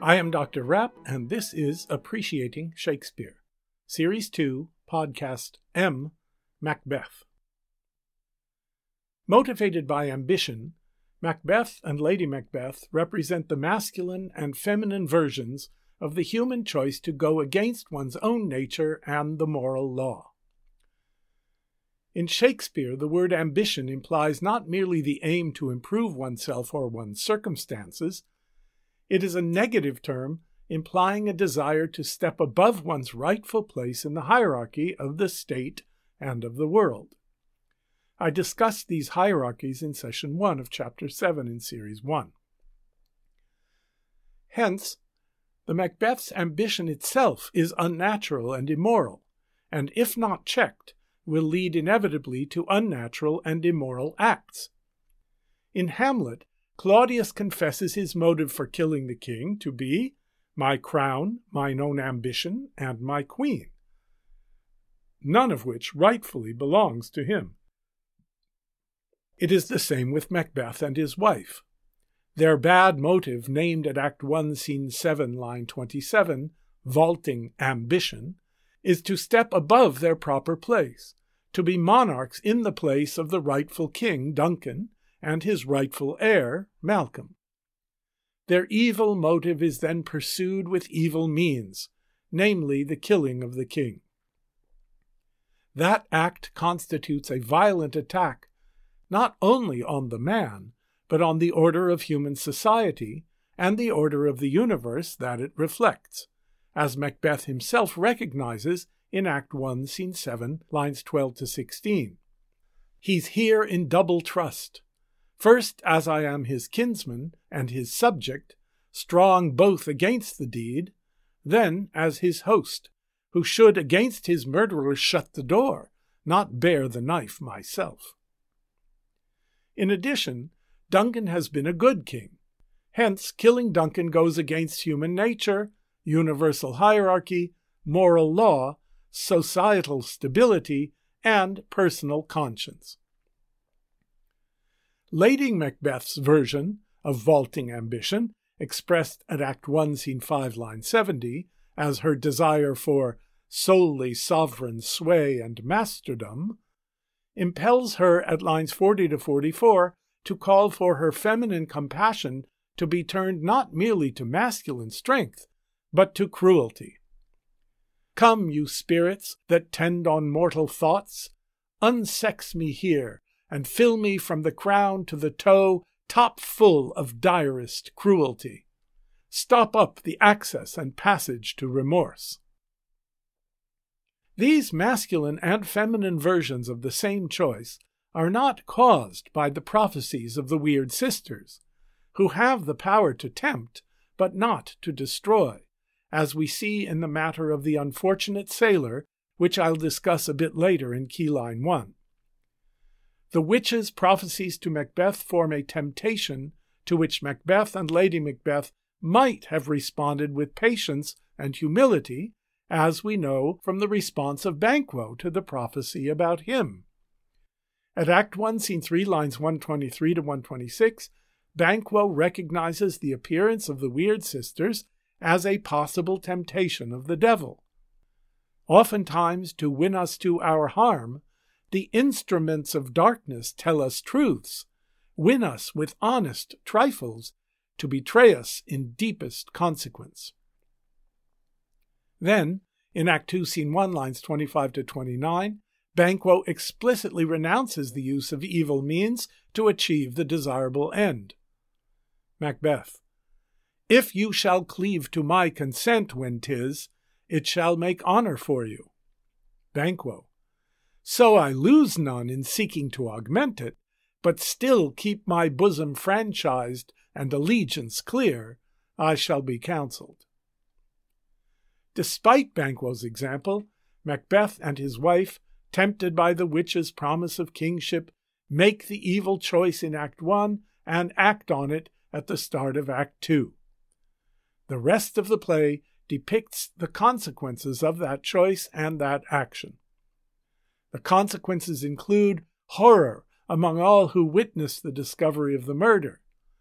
I am Dr. Rapp, and this is Appreciating Shakespeare, Series 2, Podcast M, Macbeth. Motivated by ambition, Macbeth and Lady Macbeth represent the masculine and feminine versions of the human choice to go against one's own nature and the moral law. In Shakespeare, the word ambition implies not merely the aim to improve oneself or one's circumstances. It is a negative term implying a desire to step above one's rightful place in the hierarchy of the state and of the world. I discussed these hierarchies in Session 1 of Chapter 7 in Series 1. Hence, the Macbeth's ambition itself is unnatural and immoral, and if not checked, will lead inevitably to unnatural and immoral acts. In Hamlet, Claudius confesses his motive for killing the king to be my crown, mine own ambition, and my queen, none of which rightfully belongs to him. It is the same with Macbeth and his wife. Their bad motive, named at Act 1, Scene 7, line 27, vaulting ambition, is to step above their proper place, to be monarchs in the place of the rightful king, Duncan, and his rightful heir, Malcolm. Their evil motive is then pursued with evil means, namely the killing of the king. That act constitutes a violent attack not only on the man, but on the order of human society and the order of the universe that it reflects, as Macbeth himself recognizes in Act 1, Scene 7, lines 12 to 16. He's here in double trust. First, as I am his kinsman and his subject, strong both against the deed, then as his host, who should against his murderer shut the door, not bear the knife myself. In addition, Duncan has been a good king. Hence, killing Duncan goes against human nature, universal hierarchy, moral law, societal stability, and personal conscience. Lady Macbeth's version of vaulting ambition, expressed at Act 1, Scene 5, line 70, as her desire for solely sovereign sway and masterdom, impels her at lines 40 to 44 to call for her feminine compassion to be turned not merely to masculine strength, but to cruelty. Come, you spirits that tend on mortal thoughts, unsex me here, and fill me from the crown to the toe top full of direst cruelty. Stop up the access and passage to remorse. These masculine and feminine versions of the same choice are not caused by the prophecies of the weird sisters, who have the power to tempt, but not to destroy, as we see in the matter of the unfortunate sailor, which I'll discuss a bit later in Keyline 1. The witches' prophecies to Macbeth form a temptation to which Macbeth and Lady Macbeth might have responded with patience and humility, as we know from the response of Banquo to the prophecy about him. At Act 1, Scene 3, lines 123 to 126, Banquo recognizes the appearance of the weird sisters as a possible temptation of the devil. Oftentimes, to win us to our harm, the instruments of darkness tell us truths, win us with honest trifles, to betray us in deepest consequence. Then, in Act 2, Scene 1, lines 25 to 29, Banquo explicitly renounces the use of evil means to achieve the desirable end. Macbeth. If you shall cleave to my consent when 'tis, it shall make honor for you. Banquo. So I lose none in seeking to augment it, but still keep my bosom franchised and allegiance clear, I shall be counselled. Despite Banquo's example, Macbeth and his wife, tempted by the witch's promise of kingship, make the evil choice in Act 1 and act on it at the start of Act 2. The rest of the play depicts the consequences of that choice and that action. The consequences include horror among all who witness the discovery of the murder,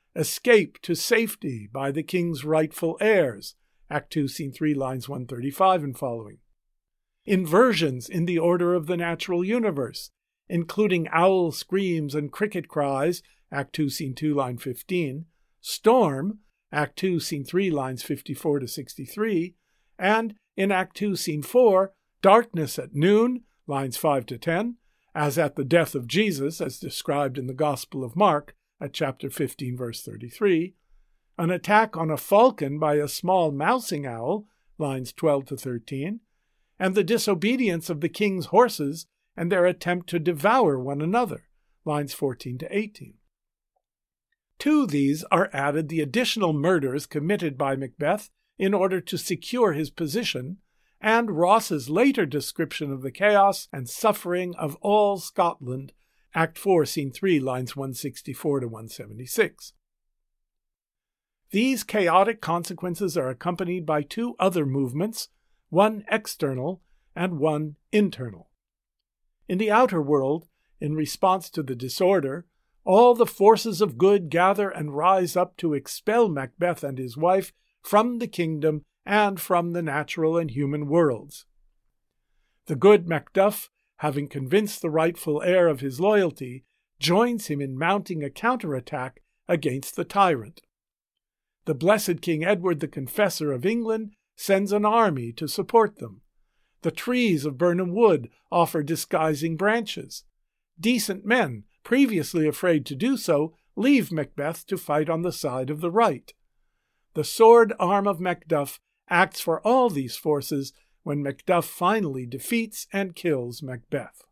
escape to safety by the king's rightful heirs, Act 2, Scene 3, lines 135 and following. Inversions in the order of the natural universe, including owl screams and cricket cries, Act 2, Scene 2, line 15, storm, Act 2, Scene 3, lines 54 to 63, and in Act 2, Scene 4, darkness at noon, lines 5 to 10, as at the death of Jesus, as described in the Gospel of Mark at chapter 15, verse 33, an attack on a falcon by a small mousing owl, lines 12 to 13, and the disobedience of the king's horses and their attempt to devour one another, lines 14 to 18. To these are added the additional murders committed by Macbeth in order to secure his position, and Ross's later description of the chaos and suffering of all Scotland, Act 4, Scene 3, lines 164 to 176. These chaotic consequences are accompanied by two other movements, one external and one internal. In the outer world, in response to the disorder, all the forces of good gather and rise up to expel Macbeth and his wife from the kingdom and from the natural and human worlds. The good Macduff, having convinced the rightful heir of his loyalty, joins him in mounting a counterattack against the tyrant. The blessed King Edward the Confessor of England sends an army to support them. The trees of Birnam Wood offer disguising branches. Decent men, previously afraid to do so, leave Macbeth to fight on the side of the right. The sword arm of Macduff acts for all these forces when Macduff finally defeats and kills Macbeth.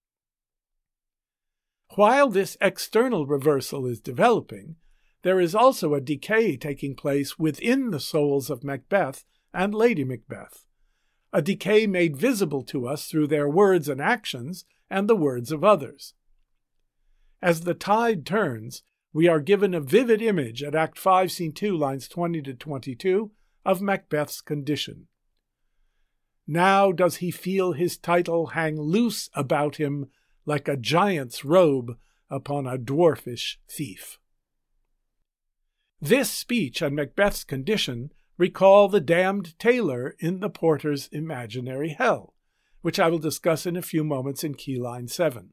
While this external reversal is developing, there is also a decay taking place within the souls of Macbeth and Lady Macbeth, a decay made visible to us through their words and actions and the words of others. As the tide turns, we are given a vivid image at Act 5, Scene 2, lines 20 to 22, of Macbeth's condition. Now does he feel his title hang loose about him like a giant's robe upon a dwarfish thief. This speech on Macbeth's condition recall the damned tailor in the Porter's imaginary hell, which I will discuss in a few moments in Keyline 7.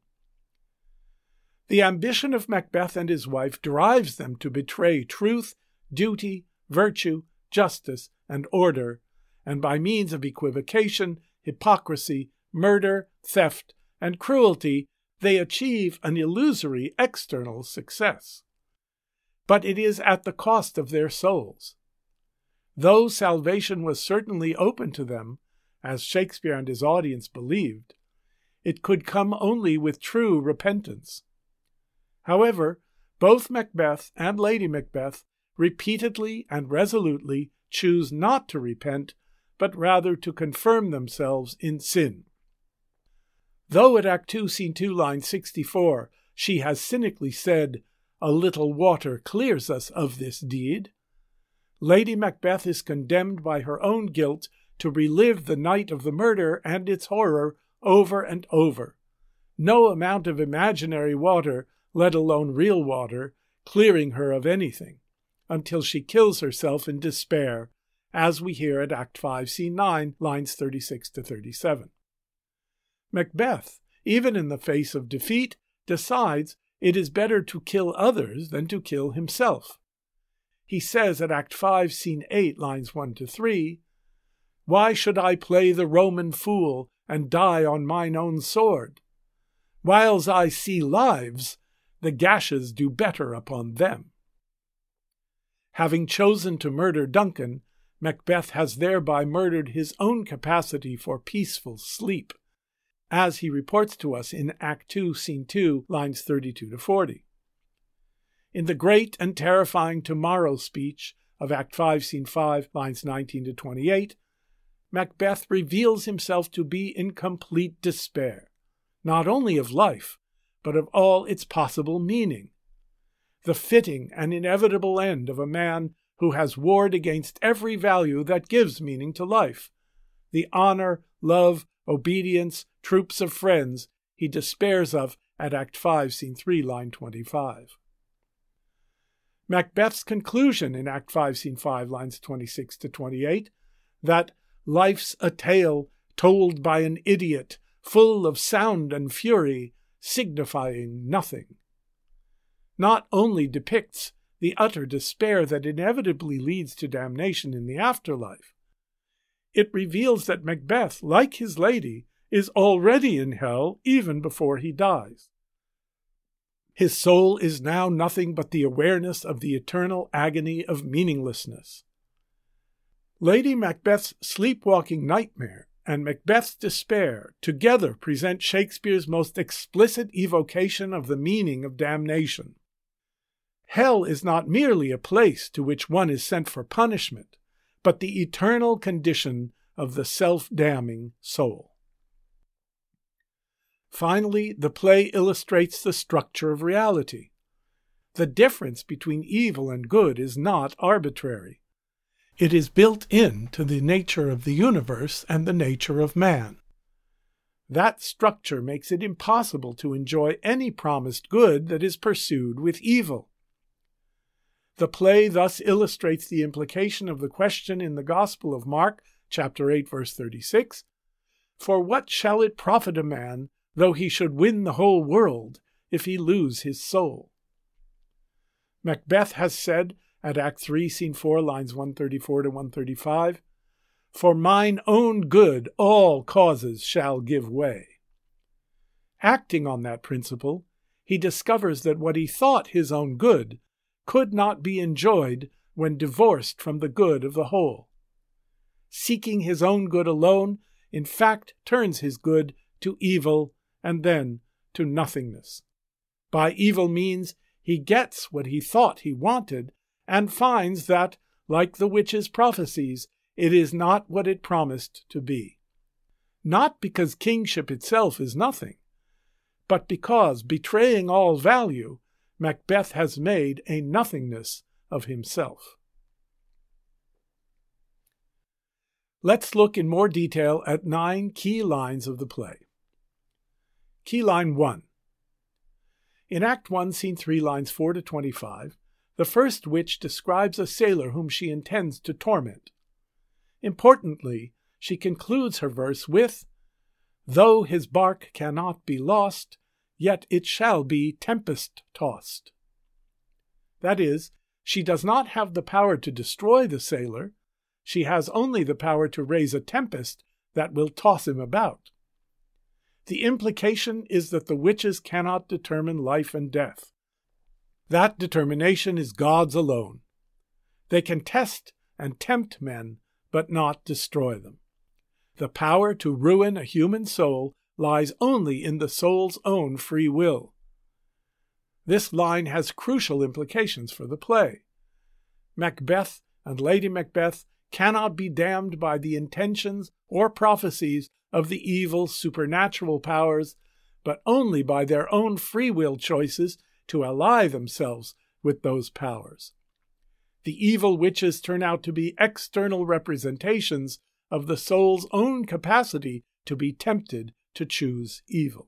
The ambition of Macbeth and his wife drives them to betray truth, duty, virtue, justice, and order, and by means of equivocation, hypocrisy, murder, theft, and cruelty, they achieve an illusory external success. But it is at the cost of their souls. Though salvation was certainly open to them, as Shakespeare and his audience believed, it could come only with true repentance. However, both Macbeth and Lady Macbeth repeatedly and resolutely choose not to repent, but rather to confirm themselves in sin. Though at Act 2, Scene 2, line 64, she has cynically said, "A little water clears us of this deed," Lady Macbeth is condemned by her own guilt to relive the night of the murder and its horror over and over. No amount of imaginary water, let alone real water, clearing her of anything, until she kills herself in despair, as we hear at Act 5, Scene 9, lines 36 to 37. Macbeth, even in the face of defeat, decides it is better to kill others than to kill himself. He says at Act 5, Scene 8, lines 1 to 3, "Why should I play the Roman fool and die on mine own sword? Whiles I see lives, the gashes do better upon them." Having chosen to murder Duncan, Macbeth has thereby murdered his own capacity for peaceful sleep, as he reports to us in Act 2, Scene 2, lines 32 to 40. In the great and terrifying tomorrow speech of Act 5, Scene 5, lines 19 to 28, Macbeth reveals himself to be in complete despair, not only of life, but of all its possible meaning. The fitting and inevitable end of a man who has warred against every value that gives meaning to life, the honor, love, obedience, troops of friends he despairs of at Act 5, Scene 3, line 25. Macbeth's conclusion in Act 5, Scene 5, lines 26 to 28, that life's a tale told by an idiot, full of sound and fury, signifying nothing, not only depicts the utter despair that inevitably leads to damnation in the afterlife, it reveals that Macbeth, like his lady, is already in hell even before he dies. His soul is now nothing but the awareness of the eternal agony of meaninglessness. Lady Macbeth's sleepwalking nightmare and Macbeth's despair together present Shakespeare's most explicit evocation of the meaning of damnation. Hell is not merely a place to which one is sent for punishment, but the eternal condition of the self-damning soul. Finally, the play illustrates the structure of reality. The difference between evil and good is not arbitrary. It is built into the nature of the universe and the nature of man. That structure makes it impossible to enjoy any promised good that is pursued with evil. The play thus illustrates the implication of the question in the Gospel of Mark, chapter 8, verse 36, "For what shall it profit a man, though he should win the whole world, if he lose his soul?" Macbeth has said at Act 3, Scene 4, lines 134 to 135, "For mine own good all causes shall give way." Acting on that principle, he discovers that what he thought his own good could not be enjoyed when divorced from the good of the whole. Seeking his own good alone, in fact, turns his good to evil and then to nothingness. By evil means, he gets what he thought he wanted and finds that, like the witch's prophecies, it is not what it promised to be. Not because kingship itself is nothing, but because, betraying all value, Macbeth has made a nothingness of himself. Let's look in more detail at 9 key lines of the play. Key line 1. In Act 1, Scene 3, lines 4 to 25, the first witch describes a sailor whom she intends to torment. Importantly, she concludes her verse with, "Though his bark cannot be lost, yet it shall be tempest-tossed." That is, she does not have the power to destroy the sailor, she has only the power to raise a tempest that will toss him about. The implication is that the witches cannot determine life and death. That determination is God's alone. They can test and tempt men, but not destroy them. The power to ruin a human soul lies only in the soul's own free will. This line has crucial implications for the play. Macbeth and Lady Macbeth cannot be damned by the intentions or prophecies of the evil supernatural powers, but only by their own free will choices to ally themselves with those powers. The evil witches turn out to be external representations of the soul's own capacity to be tempted to choose evil.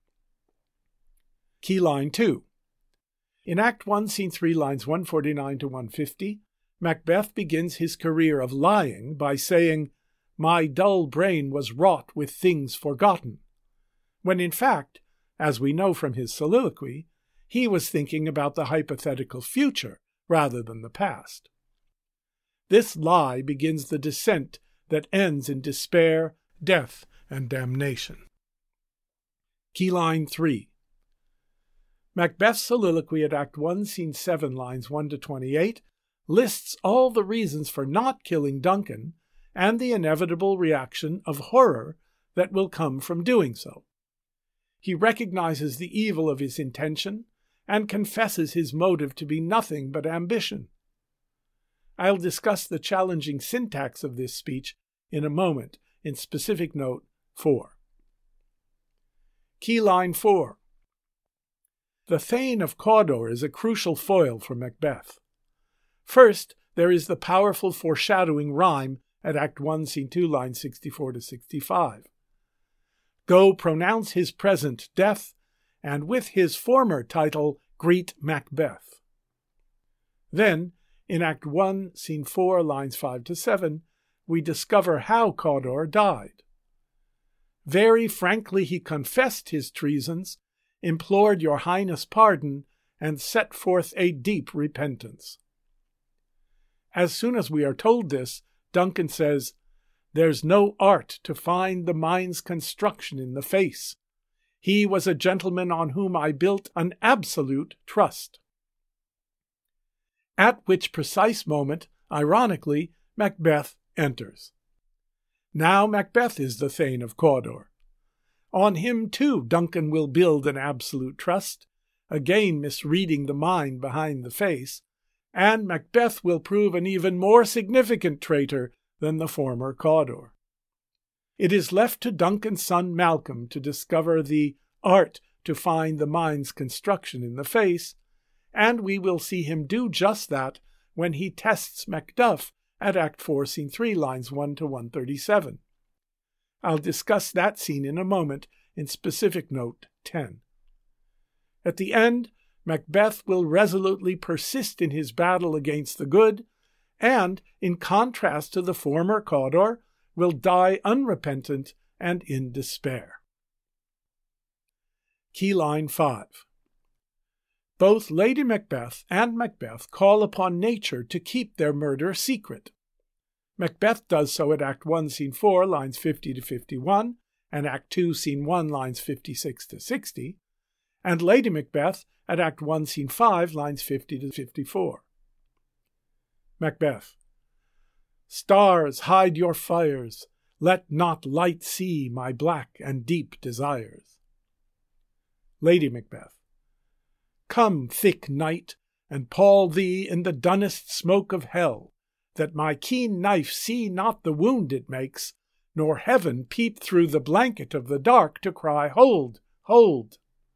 Key line 2. In Act 1, Scene 3, lines 149 to 150, Macbeth begins his career of lying by saying, "My dull brain was wrought with things forgotten," when in fact, as we know from his soliloquy, he was thinking about the hypothetical future rather than the past. This lie begins the descent that ends in despair, death, and damnation. Key line 3. Macbeth's soliloquy at Act 1, Scene 7, lines 1 to 28, lists all the reasons for not killing Duncan and the inevitable reaction of horror that will come from doing so. He recognizes the evil of his intention and confesses his motive to be nothing but ambition. I'll discuss the challenging syntax of this speech in a moment in specific note 4. Key line 4. The Thane of Cawdor is a crucial foil for Macbeth. First, there is the powerful foreshadowing rhyme at Act 1, Scene 2, lines 64 to 65. "Go pronounce his present death, and with his former title greet Macbeth." Then, in Act 1, Scene 4, lines 5 to 7, we discover how Cawdor died. Very frankly he confessed his treasons, implored your highness pardon, and set forth a deep repentance. As soon as we are told this, Duncan says, "There's no art to find the mind's construction in the face. He was a gentleman on whom I built an absolute trust." At which precise moment, ironically, Macbeth enters. Now Macbeth is the Thane of Cawdor. On him, too, Duncan will build an absolute trust, again misreading the mind behind the face, and Macbeth will prove an even more significant traitor than the former Cawdor. It is left to Duncan's son Malcolm to discover the art to find the mind's construction in the face, and we will see him do just that when he tests Macduff at Act 4, Scene 3, lines 1 to 137. I'll discuss that scene in a moment in specific note 10. At the end, Macbeth will resolutely persist in his battle against the good, and, in contrast to the former Cawdor, will die unrepentant and in despair. Keyline 5. Both Lady Macbeth and Macbeth call upon nature to keep their murder secret. Macbeth does so at Act 1, Scene 4, lines 50 to 51, and Act 2, Scene 1, lines 56 to 60, and Lady Macbeth at Act 1, Scene 5, lines 50 to 54. Macbeth. Stars, hide your fires, let not light see my black and deep desires. Lady Macbeth. Come, thick night, and pall thee in the dunnest smoke of hell, that my keen knife see not the wound it makes, nor heaven peep through the blanket of the dark to cry, Hold, hold!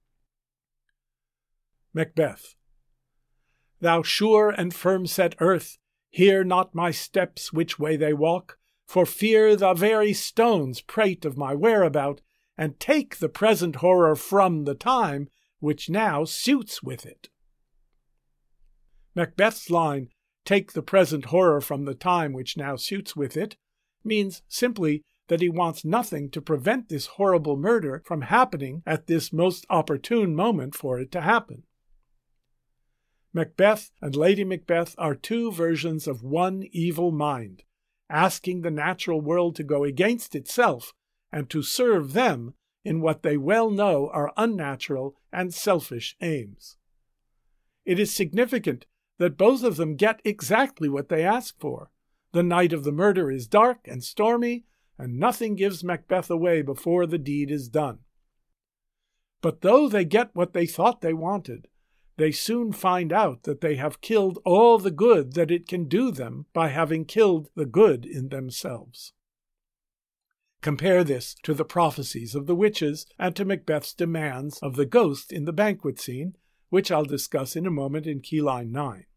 Macbeth. Thou sure and firm-set earth, hear not my steps which way they walk, for fear the very stones prate of my whereabout, and take the present horror from the time which now suits with it. Macbeth's line, take the present horror from the time which now suits with it, means simply that he wants nothing to prevent this horrible murder from happening at this most opportune moment for it to happen. Macbeth and Lady Macbeth are two versions of one evil mind, asking the natural world to go against itself and to serve them in what they well know are unnatural and selfish aims. It is significant that both of them get exactly what they ask for. The night of the murder is dark and stormy, and nothing gives Macbeth away before the deed is done. But though they get what they thought they wanted, they soon find out that they have killed all the good that it can do them by having killed the good in themselves. Compare this to the prophecies of the witches and to Macbeth's demands of the ghost in the banquet scene, which I'll discuss in a moment in Keyline 9.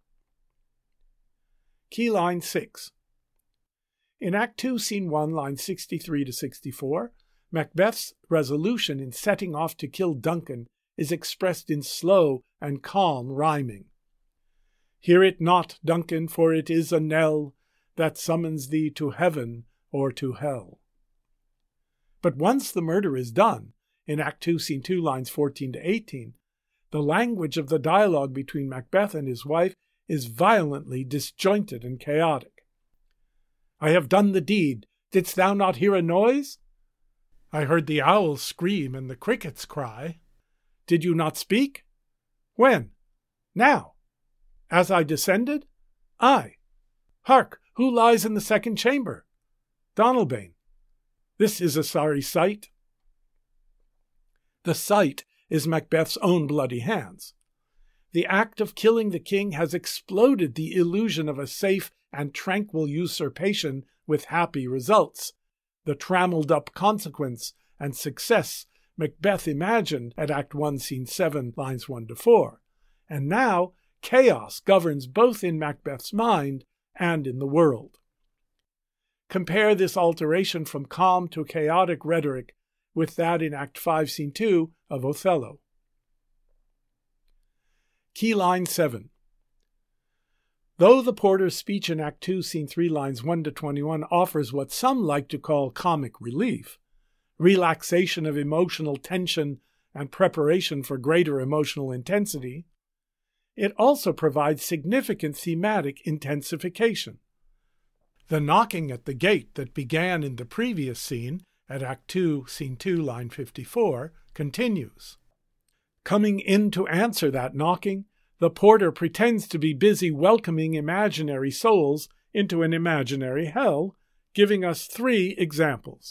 Keyline 6. In Act 2, Scene 1, lines 63 to 64, Macbeth's resolution in setting off to kill Duncan is expressed in slow and calm rhyming. Hear it not, Duncan, for it is a knell that summons thee to heaven or to hell. But once the murder is done, in Act 2, Scene 2, lines 14 to 18, the language of the dialogue between Macbeth and his wife is violently disjointed and chaotic. I have done the deed. Didst thou not hear a noise? I heard the owls scream and the crickets cry. Did you not speak? When? Now. As I descended? Aye. Hark, who lies in the second chamber? Donalbain. This is a sorry sight. The sight is Macbeth's own bloody hands. The act of killing the king has exploded the illusion of a safe and tranquil usurpation with happy results, the trammeled-up consequence and success Macbeth imagined at Act 1, Scene 7, lines 1 to 4, and now chaos governs both in Macbeth's mind and in the world. Compare this alteration from calm to chaotic rhetoric with that in Act 5, Scene 2 of Othello. Keyline 7. Though the porter's speech in Act 2, Scene 3, lines 1 to 21 offers what some like to call comic relief, relaxation of emotional tension and preparation for greater emotional intensity, it also provides significant thematic intensification. The knocking at the gate that began in the previous scene, at Act 2, Scene 2, line 54, continues. Coming in to answer that knocking, the porter pretends to be busy welcoming imaginary souls into an imaginary hell, giving us 3 examples.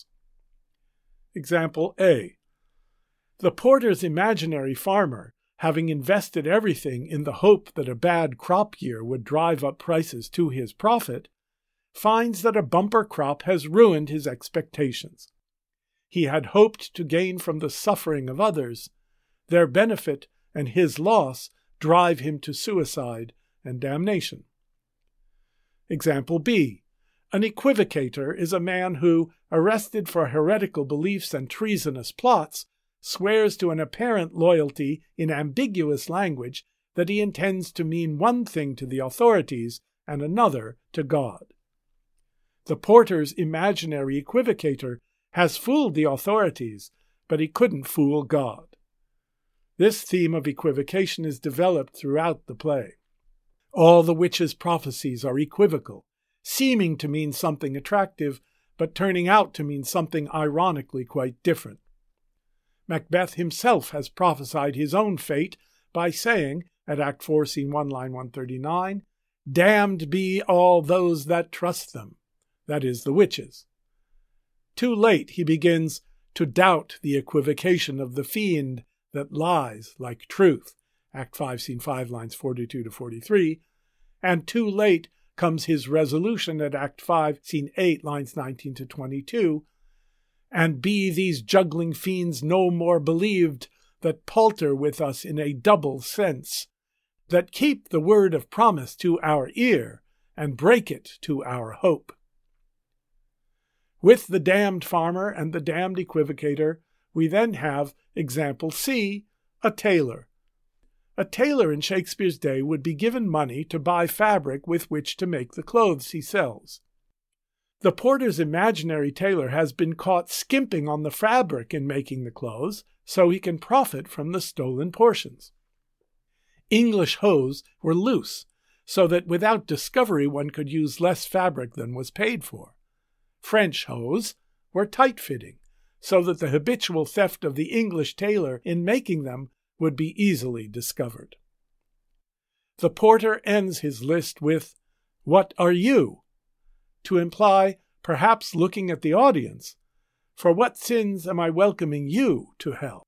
Example A. The porter's imaginary farmer, having invested everything in the hope that a bad crop year would drive up prices to his profit, finds that a bumper crop has ruined his expectations. He had hoped to gain from the suffering of others. Their benefit and his loss drive him to suicide and damnation. Example B. An equivocator is a man who, arrested for heretical beliefs and treasonous plots, swears to an apparent loyalty in ambiguous language that he intends to mean one thing to the authorities and another to God. The porter's imaginary equivocator has fooled the authorities, but he couldn't fool God. This theme of equivocation is developed throughout the play. All the witch's prophecies are equivocal, seeming to mean something attractive, but turning out to mean something ironically quite different. Macbeth himself has prophesied his own fate by saying, at Act 4, Scene 1, line 139, "Damned be all those that trust them," that is, the witches. Too late he begins to doubt the equivocation of the fiend that lies like truth, Act 5, Scene 5, lines 42 to 43, and too late comes his resolution at Act 5, Scene 8, lines 19 to 22, "And be these juggling fiends no more believed, that palter with us in a double sense, that keep the word of promise to our ear, and break it to our hope." With the damned farmer and the damned equivocator, we then have example C, a tailor. A tailor in Shakespeare's day would be given money to buy fabric with which to make the clothes he sells. The porter's imaginary tailor has been caught skimping on the fabric in making the clothes, so he can profit from the stolen portions. English hose were loose, so that without discovery one could use less fabric than was paid for. French hose were tight-fitting, so that the habitual theft of the English tailor in making them would be easily discovered. The porter ends his list with, "What are you?" to imply, perhaps looking at the audience, "For what sins am I welcoming you to hell?"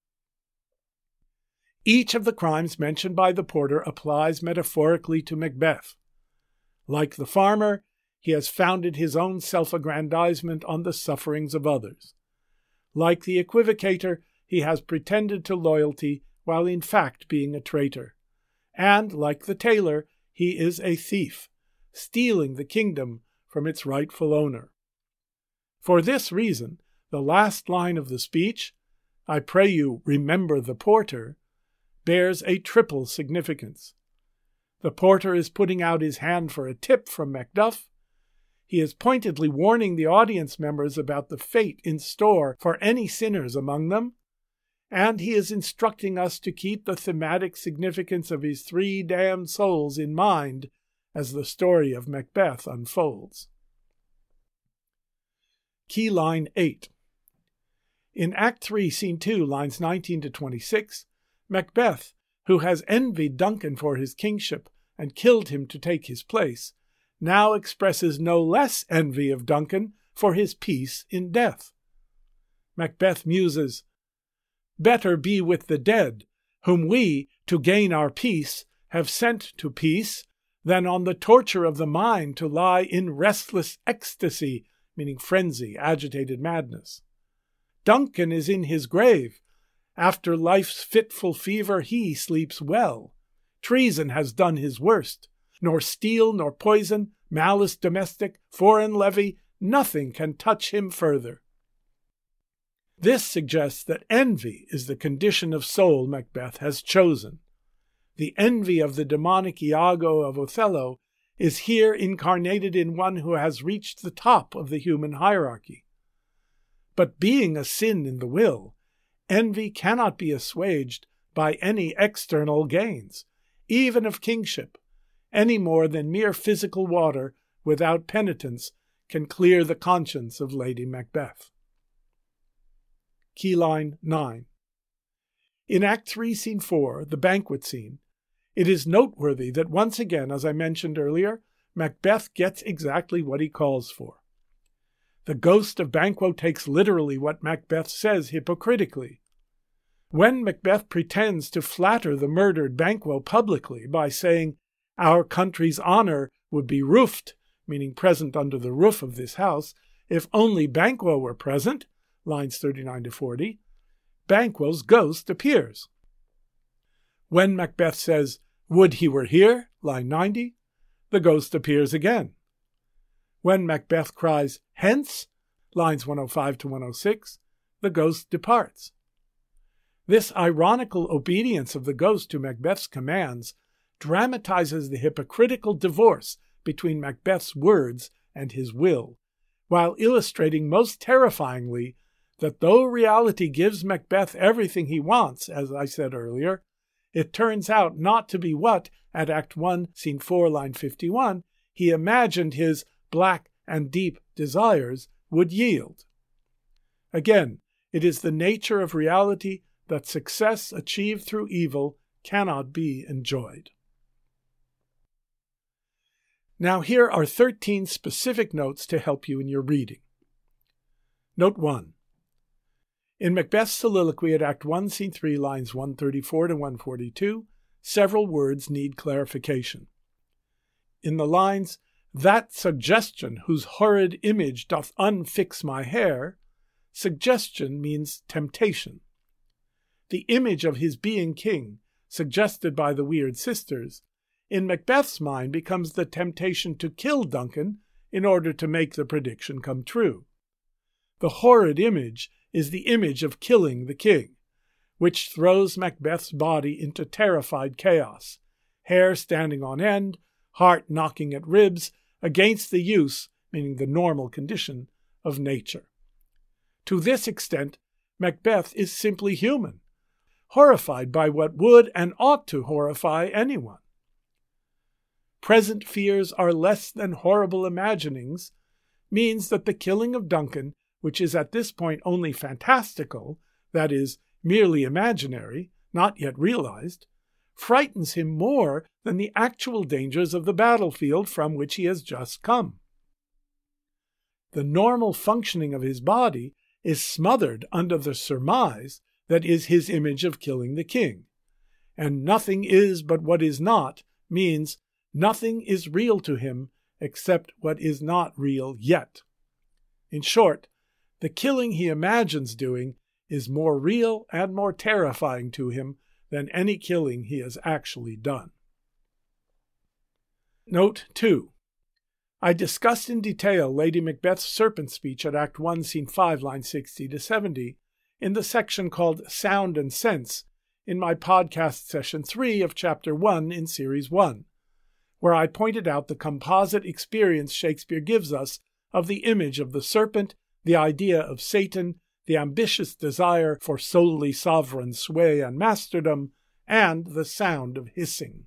Each of the crimes mentioned by the porter applies metaphorically to Macbeth. Like the farmer, he has founded his own self-aggrandizement on the sufferings of others. Like the equivocator, he has pretended to loyalty while in fact being a traitor. And, like the tailor, he is a thief, stealing the kingdom from its rightful owner. For this reason, the last line of the speech, "I pray you remember the porter," bears a triple significance. The porter is putting out his hand for a tip from Macduff. He is pointedly warning the audience members about the fate in store for any sinners among them, and he is instructing us to keep the thematic significance of his 3 damned souls in mind as the story of Macbeth unfolds. Key line 8. In Act 3, Scene 2, lines 19 to 26, Macbeth, who has envied Duncan for his kingship and killed him to take his place, now expresses no less envy of Duncan for his peace in death. Macbeth muses, "Better be with the dead, whom we, to gain our peace, have sent to peace, than on the torture of the mind to lie in restless ecstasy," meaning frenzy, agitated madness. "Duncan is in his grave. After life's fitful fever he sleeps well. Treason has done his worst. Nor steel, nor poison, malice domestic, foreign levy, nothing can touch him further." This suggests that envy is the condition of soul Macbeth has chosen. The envy of the demonic Iago of Othello is here incarnated in one who has reached the top of the human hierarchy. But being a sin in the will, envy cannot be assuaged by any external gains, even of kingship, any more than mere physical water without penitence can clear the conscience of Lady Macbeth. Keyline 9. In Act 3, Scene 4, the banquet scene, it is noteworthy that once again, as I mentioned earlier, Macbeth gets exactly what he calls for. The ghost of Banquo takes literally what Macbeth says hypocritically. When Macbeth pretends to flatter the murdered Banquo publicly by saying, "Our country's honor would be roofed," meaning present under the roof of this house, "if only Banquo were present," lines 39 to 40, Banquo's ghost appears. When Macbeth says, "Would he were here," line 90, the ghost appears again. When Macbeth cries, "Hence," lines 105 to 106, the ghost departs. This ironical obedience of the ghost to Macbeth's commands dramatizes the hypocritical divorce between Macbeth's words and his will, while illustrating most terrifyingly that though reality gives Macbeth everything he wants, as I said earlier, it turns out not to be what, at Act 1, Scene 4, line 51, he imagined his black and deep desires would yield. Again, it is the nature of reality that success achieved through evil cannot be enjoyed. Now here are 13 specific notes to help you in your reading. Note 1. In Macbeth's soliloquy at Act 1, Scene 3, lines 134 to 142, several words need clarification. In the lines, "That suggestion whose horrid image doth unfix my hair," suggestion means temptation. The image of his being king, suggested by the Weird Sisters, in Macbeth's mind becomes the temptation to kill Duncan in order to make the prediction come true. The horrid image is the image of killing the king, which throws Macbeth's body into terrified chaos, hair standing on end, heart knocking at ribs, against the use, meaning the normal condition, of nature. To this extent, Macbeth is simply human, horrified by what would and ought to horrify anyone. Present fears are less than horrible imaginings means that the killing of Duncan, which is at this point only fantastical, that is, merely imaginary, not yet realized, frightens him more than the actual dangers of the battlefield from which he has just come. The normal functioning of his body is smothered under the surmise that is his image of killing the king, and nothing is but what is not means nothing is real to him except what is not real yet. In short, the killing he imagines doing is more real and more terrifying to him than any killing he has actually done. Note 2. I discussed in detail Lady Macbeth's serpent speech at Act 1, Scene 5, lines 60 to 70, in the section called Sound and Sense, in my podcast session 3 of Chapter 1 in Series 1, where I pointed out the composite experience Shakespeare gives us of the image of the serpent, the idea of Satan, the ambitious desire for solely sovereign sway and masterdom, and the sound of hissing.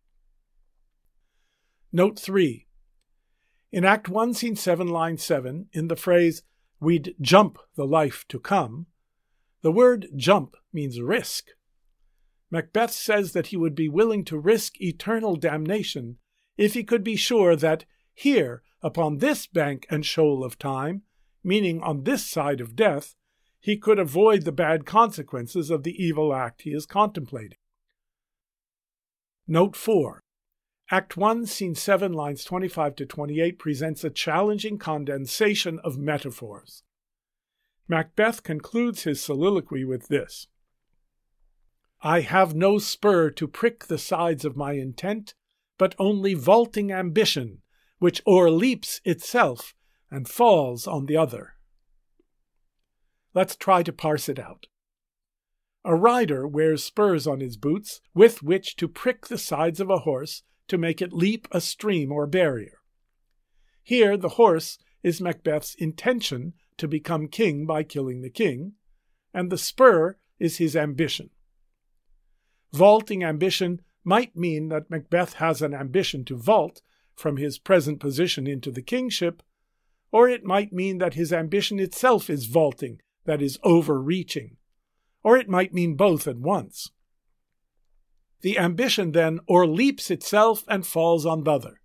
Note 3. In Act 1, Scene 7, line 7, in the phrase, "We'd jump the life to come," the word jump means risk. Macbeth says that he would be willing to risk eternal damnation if he could be sure that here, upon this bank and shoal of time, meaning on this side of death, he could avoid the bad consequences of the evil act he is contemplating. Note 4. Act 1, Scene 7, lines 25 to 28 presents a challenging condensation of metaphors. Macbeth concludes his soliloquy with this: "I have no spur to prick the sides of my intent, but only vaulting ambition, which o'erleaps itself and falls on the other." Let's try to parse it out. A rider wears spurs on his boots with which to prick the sides of a horse to make it leap a stream or barrier. Here the horse is Macbeth's intention to become king by killing the king, and the spur is his ambition. Vaulting ambition might mean that Macbeth has an ambition to vault from his present position into the kingship, or it might mean that his ambition itself is vaulting, that is, overreaching, or it might mean both at once. The ambition then o'erleaps itself and falls on the other.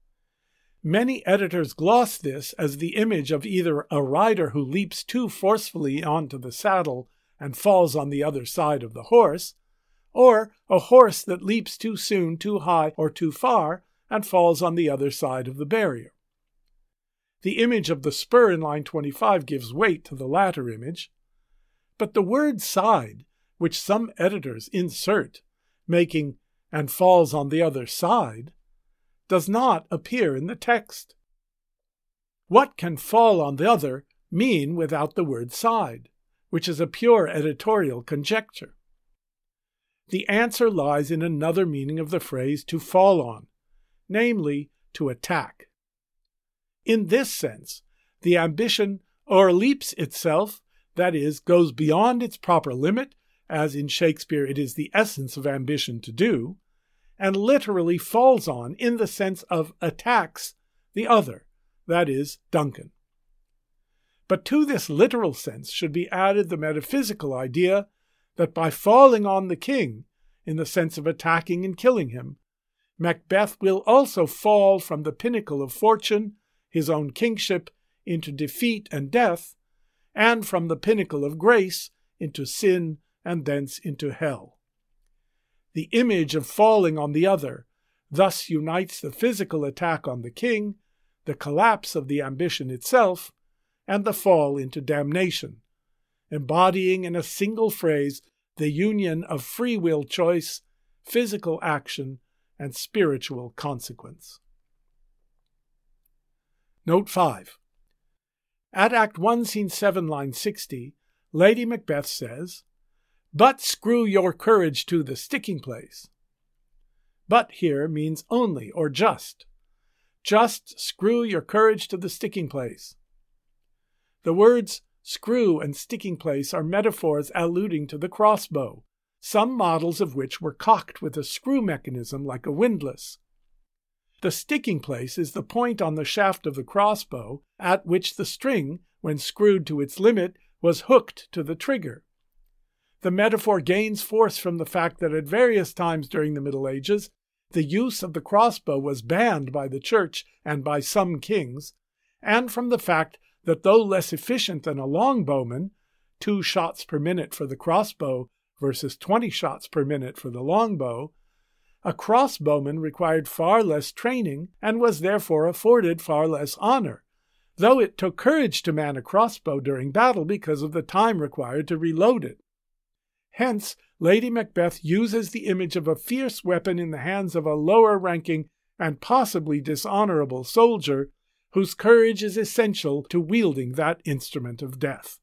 Many editors gloss this as the image of either a rider who leaps too forcefully onto the saddle and falls on the other side of the horse, or a horse that leaps too soon, too high, or too far, and falls on the other side of the barrier. The image of the spur in line 25 gives weight to the latter image, but the word side, which some editors insert, making "and falls on the other side," does not appear in the text. What can fall on the other mean without the word side, which is a pure editorial conjecture? The answer lies in another meaning of the phrase to fall on, namely, to attack. In this sense, the ambition o'erleaps itself, that is, goes beyond its proper limit, as in Shakespeare it is the essence of ambition to do, and literally falls on in the sense of attacks the other, that is, Duncan. But to this literal sense should be added the metaphysical idea that by falling on the king, in the sense of attacking and killing him, Macbeth will also fall from the pinnacle of fortune, his own kingship, into defeat and death, and from the pinnacle of grace into sin and thence into hell. The image of falling on the other thus unites the physical attack on the king, the collapse of the ambition itself, and the fall into damnation, embodying in a single phrase the union of free will choice, physical action, and spiritual consequence. Note 5. At Act 1, Scene 7, line 60, Lady Macbeth says, "But screw your courage to the sticking place." But here means only or just. Just screw your courage to the sticking place. The words screw and sticking place are metaphors alluding to the crossbow, some models of which were cocked with a screw mechanism like a windlass. The sticking place is the point on the shaft of the crossbow at which the string, when screwed to its limit, was hooked to the trigger. The metaphor gains force from the fact that at various times during the Middle Ages, the use of the crossbow was banned by the Church and by some kings, and from the fact that though less efficient than a longbowman, 2 shots per minute for the crossbow versus 20 shots per minute for the longbow, a crossbowman required far less training and was therefore afforded far less honor, though it took courage to man a crossbow during battle because of the time required to reload it. Hence, Lady Macbeth uses the image of a fierce weapon in the hands of a lower-ranking and possibly dishonorable soldier whose courage is essential to wielding that instrument of death.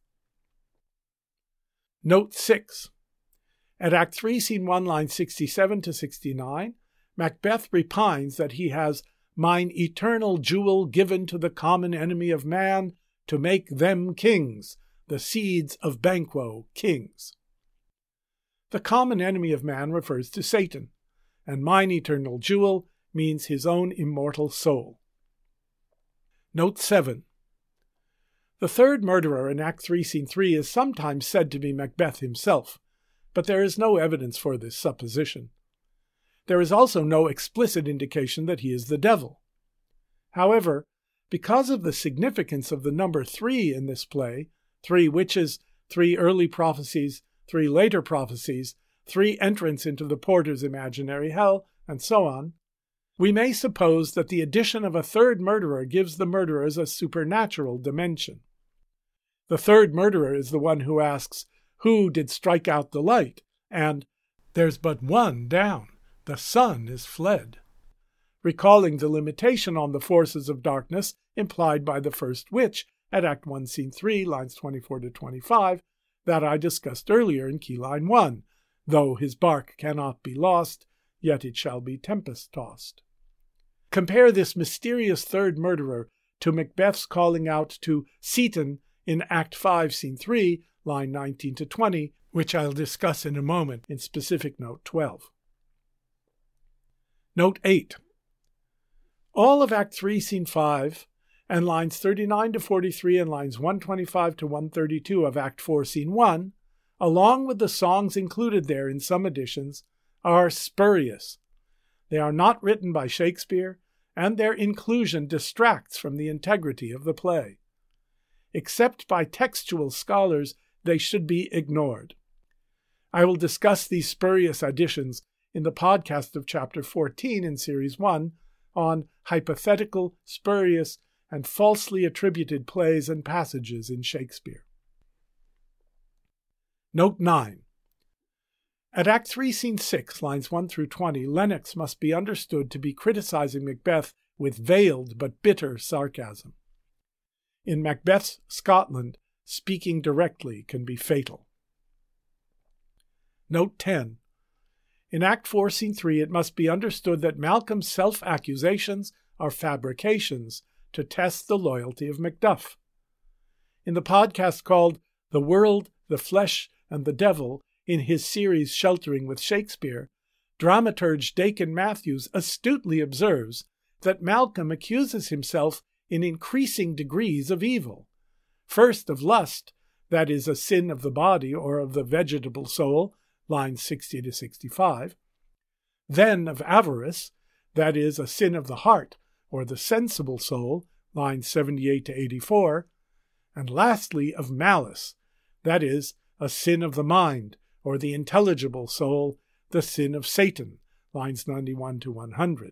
Note 6. At Act 3, Scene 1, line 67 to 69, Macbeth repines that he has "mine eternal jewel given to the common enemy of man, to make them kings, the seeds of Banquo kings." The common enemy of man refers to Satan, and "mine eternal jewel" means his own immortal soul. Note 7. The third murderer in Act 3, Scene 3 is sometimes said to be Macbeth himself, but there is no evidence for this supposition. There is also no explicit indication that he is the devil. However, because of the significance of the number 3 in this play, 3 witches, 3 early prophecies, 3 later prophecies, 3 entrants into the porter's imaginary hell, and so on, we may suppose that the addition of a third murderer gives the murderers a supernatural dimension. The third murderer is the one who asks, "Who did strike out the light?" and "There's but one down, the sun is fled," recalling the limitation on the forces of darkness implied by the first witch at Act 1, Scene 3, lines 24 to 25, that I discussed earlier in Key Line 1. "Though his bark cannot be lost, yet it shall be tempest-tossed. Compare this mysterious third murderer to Macbeth's calling out to Seyton in Act 5, Scene 3, line 19 to 20, which I'll discuss in a moment in specific Note 12. Note 8. All of Act 3, Scene 5, and lines 39 to 43 and lines 125 to 132 of Act 4, Scene 1, along with the songs included there in some editions, are spurious. They are not written by Shakespeare, and their inclusion distracts from the integrity of the play. Except by textual scholars, they should be ignored. I will discuss these spurious additions in the podcast of Chapter 14 in Series 1 on hypothetical, spurious, and falsely attributed plays and passages in Shakespeare. Note 9. At Act 3, Scene 6, lines 1 through 20, Lennox must be understood to be criticizing Macbeth with veiled but bitter sarcasm. In Macbeth's Scotland, speaking directly can be fatal. Note 10. In Act 4, Scene 3, it must be understood that Malcolm's self-accusations are fabrications to test the loyalty of Macduff. In the podcast called The World, the Flesh, and the Devil, in his series Sheltering with Shakespeare, dramaturge Dakin Matthews astutely observes that Malcolm accuses himself in increasing degrees of evil. First of lust, that is a sin of the body or of the vegetable soul, lines 60 to 65. Then of avarice, that is a sin of the heart or the sensible soul, lines 78 to 84. And lastly of malice, that is a sin of the mind or the intelligible soul, the sin of Satan, lines 91 to 100.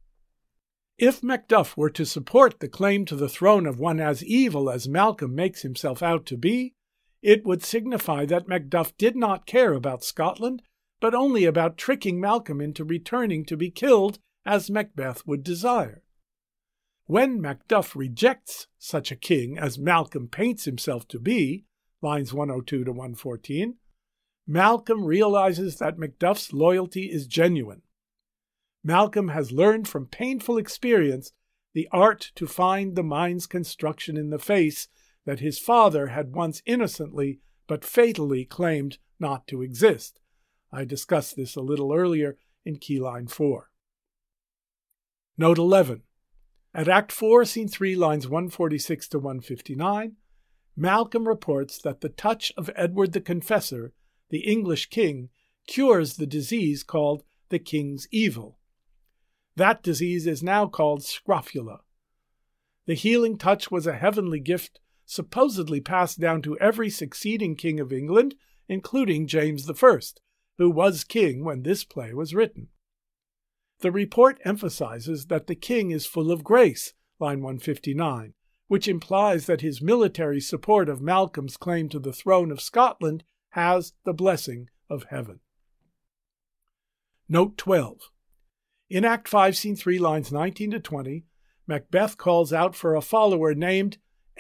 If Macduff were to support the claim to the throne of one as evil as Malcolm makes himself out to be, it would signify that Macduff did not care about Scotland, but only about tricking Malcolm into returning to be killed as Macbeth would desire. When Macduff rejects such a king as Malcolm paints himself to be, lines 102 to 114, Malcolm realizes that Macduff's loyalty is genuine. Malcolm has learned from painful experience the art to find the mind's construction in the face that his father had once innocently but fatally claimed not to exist. I discussed this a little earlier in Keyline 4. Note 11. At Act 4, Scene 3, lines 146 to 159, Malcolm reports that the touch of Edward the Confessor, the English king, cures the disease called the king's evil. That disease is now called scrofula. The healing touch was a heavenly gift supposedly passed down to every succeeding king of England, including James I, who was king when this play was written. The report emphasizes that the king is full of grace, line 159, which implies that his military support of Malcolm's claim to the throne of Scotland has the blessing of heaven. Note 12. In Act 5, Scene 3, lines 19 to 20, Macbeth calls out for a follower named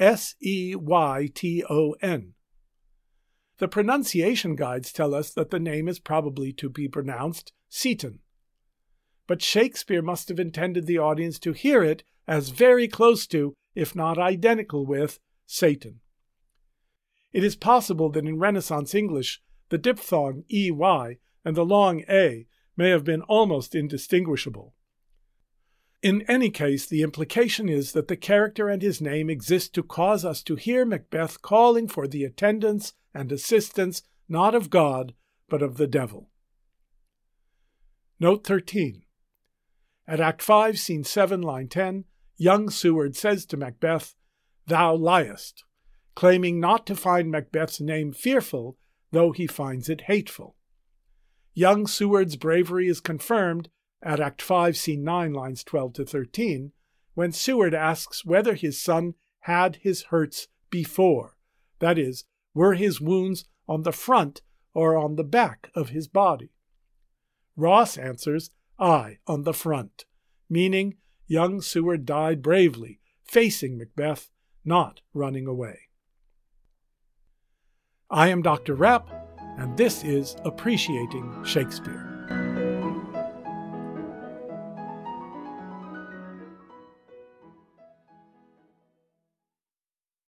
Seyton. The pronunciation guides tell us that the name is probably to be pronounced Seyton. But Shakespeare must have intended the audience to hear it as very close to, if not identical with, Satan. It is possible that in Renaissance English, the diphthong EY and the long A may have been almost indistinguishable. In any case, the implication is that the character and his name exist to cause us to hear Macbeth calling for the attendance and assistance not of God, but of the devil. Note 13. At Act 5, Scene 7, line 10, young Seward says to Macbeth, "Thou liest," claiming not to find Macbeth's name fearful, though he finds it hateful. Young Seward's bravery is confirmed at Act 5, Scene 9, lines 12 to 13, when Seward asks whether his son had his hurts before, that is, were his wounds on the front or on the back of his body. Ross answers, "Aye, on the front," meaning young Seward died bravely, facing Macbeth, not running away. I am Dr. Rapp, and this is Appreciating Shakespeare.